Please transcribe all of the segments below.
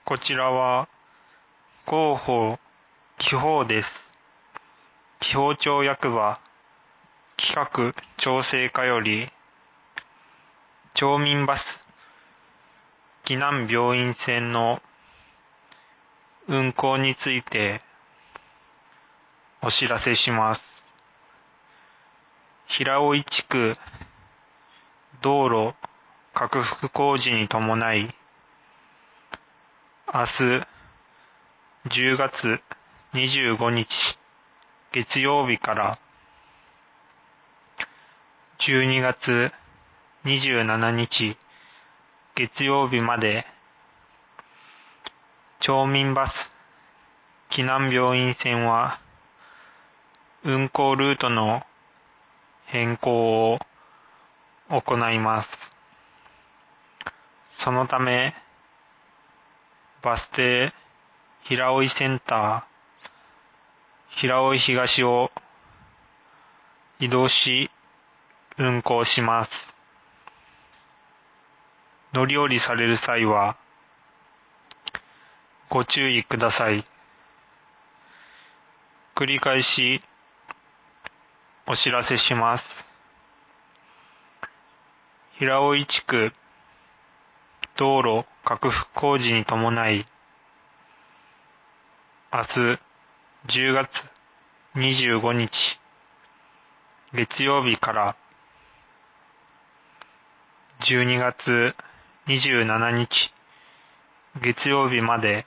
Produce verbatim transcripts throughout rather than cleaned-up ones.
こちらは広報機法です。機法庁役場企画調整課より町民バス岐南病院線の運行についてお知らせします。平尾井地区道路拡幅工事に伴い、明日じゅうがつにじゅうごにち月曜日からじゅうにがつにじゅうしちにち月曜日まで、町民バス岐南病院線は運行ルートの変更を行います。そのため、バス停平尾井センター平尾井東を移動し運行します。乗り降りされる際はご注意ください。繰り返しお知らせします。平尾井地区道路拡幅工事に伴い、明日じゅうがつにじゅうごにち月曜日からじゅうにがつにじゅうしちにち月曜日まで、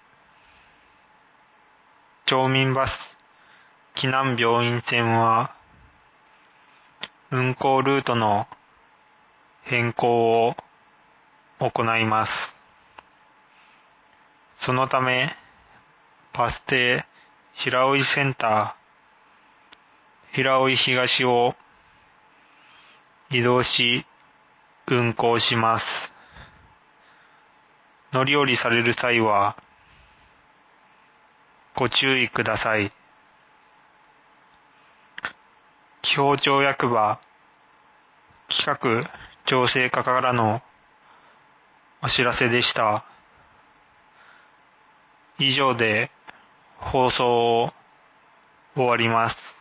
町民バス岐南病院線は運行ルートの変更を行います。そのため、バス停平尾井センター平尾井東を移動し運行します。乗り降りされる際はご注意ください。機法庁役場企画調整課からのお知らせでした。以上で放送を終わります。